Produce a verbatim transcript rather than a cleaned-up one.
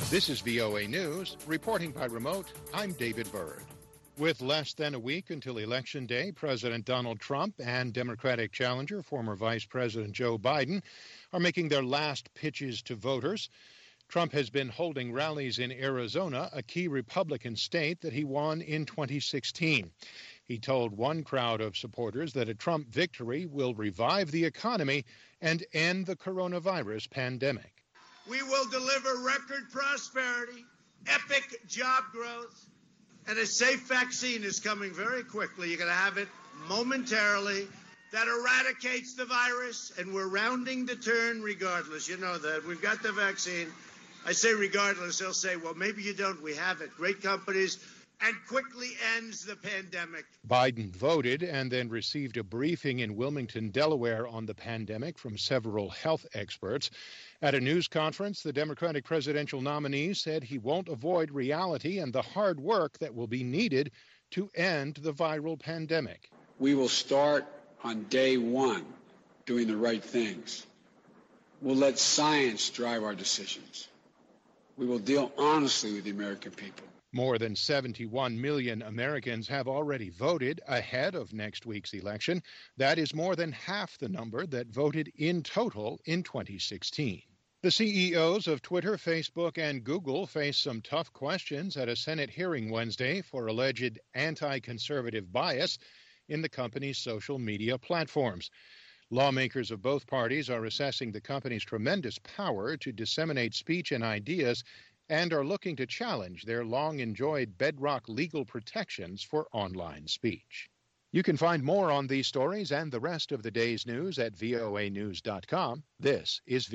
This is V O A News. Reporting by remote, I'm David Byrd. With less than a week until Election Day, President Donald Trump and Democratic challenger, former Vice President Joe Biden, are making their last pitches to voters. Trump has been holding rallies in Arizona, a key Republican state that he won in twenty sixteen. He told one crowd of supporters that a Trump victory will revive the economy and end the coronavirus pandemic. We will deliver record prosperity, epic job growth, and a safe vaccine is coming very quickly. You're going to have it momentarily. That eradicates the virus, and we're rounding the turn regardless. You know that. We've got the vaccine. I say regardless. They'll say, well, maybe you don't. We have it. Great companies. And quickly ends the pandemic. Biden voted and then received a briefing in Wilmington, Delaware on the pandemic from several health experts. At a news conference, the Democratic presidential nominee said he won't avoid reality and the hard work that will be needed to end the viral pandemic. We will start on day one doing the right things. We'll let science drive our decisions. We will deal honestly with the American people. More than seventy-one million Americans have already voted ahead of next week's election. That is more than half the number that voted in total in twenty sixteen. The C E Os of Twitter, Facebook, and Google face some tough questions at a Senate hearing Wednesday for alleged anti-conservative bias in the company's social media platforms. Lawmakers of both parties are assessing the company's tremendous power to disseminate speech and ideas and are looking to challenge their long-enjoyed bedrock legal protections for online speech. You can find more on these stories and the rest of the day's news at voa news dot com. This is